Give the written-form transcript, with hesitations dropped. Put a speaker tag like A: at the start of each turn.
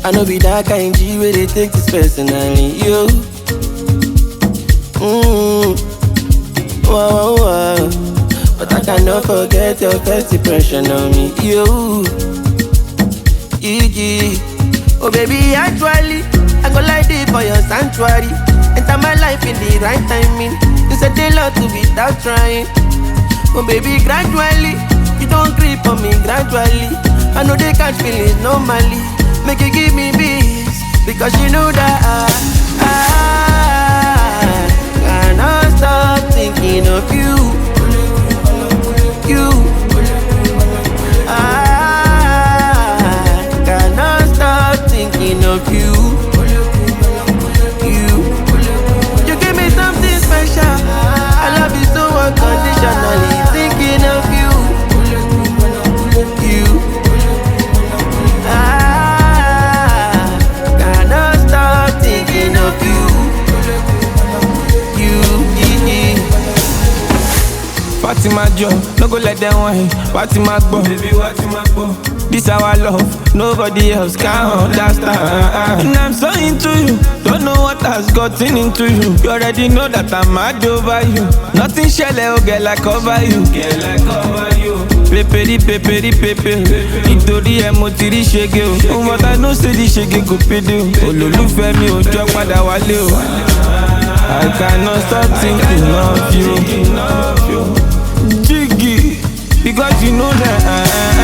A: I know be that kind G where they take this personally, yo. Wow, wow. But I cannot forget your first impression on me, yo. Iggy. Oh baby, actually, I go like this for your sanctuary. Enter my life in the right timing. You said they love to without trying. Oh baby, gradually, you don't creep on me gradually. I know they catch feelings normally. Make you give me peace, because you know that I cannot stop thinking of you. You. I cannot stop thinking of you. You give me something special. I love you so unconditionally. Thinking of you.
B: Fatima Joe, no go let them wine. Fatima Bo, baby, Fatima Bo. This our love, nobody else can understand. And I'm so into you, don't know what has gotten into you. You already know that I'm mad over you. Nothing shall oh girl like cover you. Girl like cover you. Pepe, pepe, pepe. Nítorí ẹ mo ti rí ṣege o. But I know say the ṣege kò péde o. Olólùfẹ́ mi ò jọ padà wálé o. I cannot stop thinking of you. Jiggy, because you know that